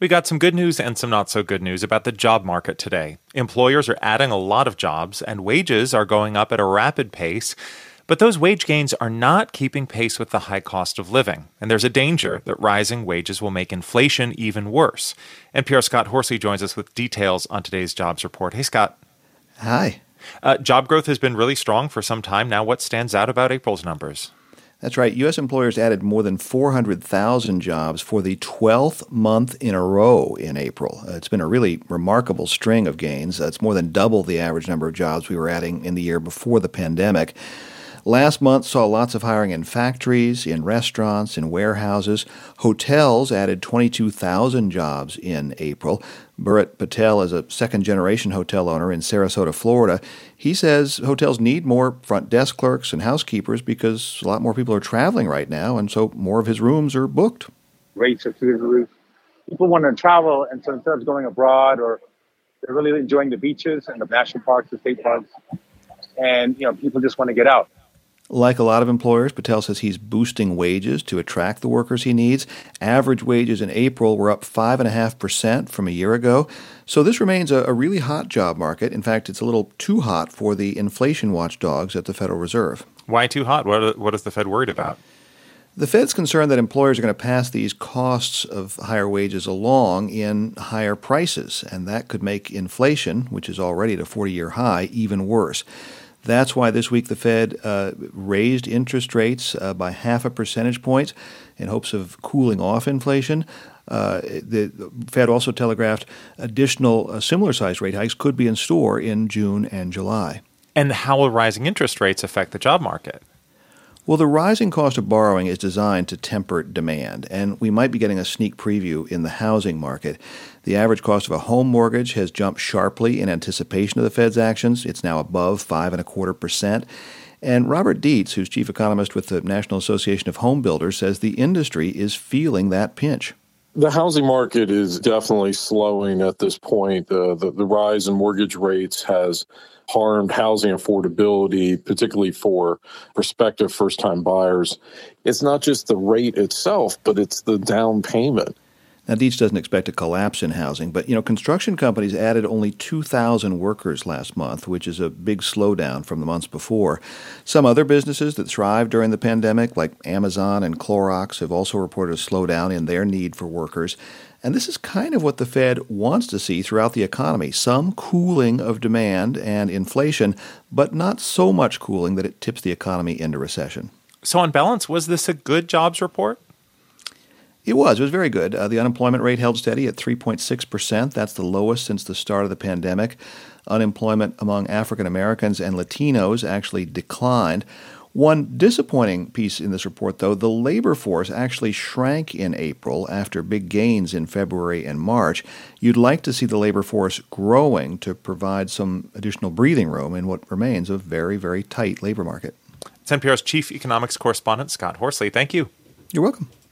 We got some good news and some not so good news about the job market today. Employers are adding a lot of jobs, and wages are going up at a rapid pace. But those wage gains are not keeping pace with the high cost of living. And there's a danger that rising wages will make inflation even worse. NPR's Scott Horsley joins us with details on today's jobs report. Hey, Scott. Hi. Job growth has been really strong for some time now. What stands out about April's numbers? That's right. U.S. employers added more than 400,000 jobs for the 12th month in a row in April. It's been a really remarkable string of gains. It's more than double the average number of jobs we were adding in the year before the pandemic. Last month saw lots of hiring in factories, in restaurants, in warehouses. Hotels added 22,000 jobs in April. Burrit Patel is a second-generation hotel owner in Sarasota, Florida. He says hotels need more front desk clerks and housekeepers because a lot more people are traveling right now, and so more of his rooms are booked. Rates are through the roof. People want to travel, and so instead of going abroad, or they're really enjoying the beaches and the national parks, the state parks, and people just want to get out. Like a lot of employers, Patel says he's boosting wages to attract the workers he needs. Average wages in April were up 5.5% from a year ago. So this remains a really hot job market. In fact, it's a little too hot for the inflation watchdogs at the Federal Reserve. Why too hot? What is the Fed worried about? The Fed's concerned that employers are going to pass these costs of higher wages along in higher prices, and that could make inflation, which is already at a 40-year high, even worse. That's why this week the Fed raised interest rates by 0.5 percentage point in hopes of cooling off inflation. The Fed also telegraphed additional similar-sized rate hikes could be in store in June and July. And how will rising interest rates affect the job market? Well, the rising cost of borrowing is designed to temper demand, and we might be getting a sneak preview in the housing market. The average cost of a home mortgage has jumped sharply in anticipation of the Fed's actions. It's now above 5.25%. And Robert Dietz, who's chief economist with the National Association of Home Builders, says the industry is feeling that pinch. The housing market is definitely slowing at this point. The rise in mortgage rates has harmed housing affordability, particularly for prospective first-time buyers. It's not just the rate itself, but it's the down payment. Now, Dietz doesn't expect a collapse in housing, but, construction companies added only 2,000 workers last month, which is a big slowdown from the months before. Some other businesses that thrived during the pandemic, like Amazon and Clorox, have also reported a slowdown in their need for workers. And this is kind of what the Fed wants to see throughout the economy, some cooling of demand and inflation, but not so much cooling that it tips the economy into recession. So on balance, was this a good jobs report? It was very good. The unemployment rate held steady at 3.6%. That's the lowest since the start of the pandemic. Unemployment among African Americans and Latinos actually declined. One disappointing piece in this report, though, the labor force actually shrank in April after big gains in February and March. You'd like to see the labor force growing to provide some additional breathing room in what remains a very, very tight labor market. It's NPR's chief economics correspondent, Scott Horsley. Thank you. You're welcome.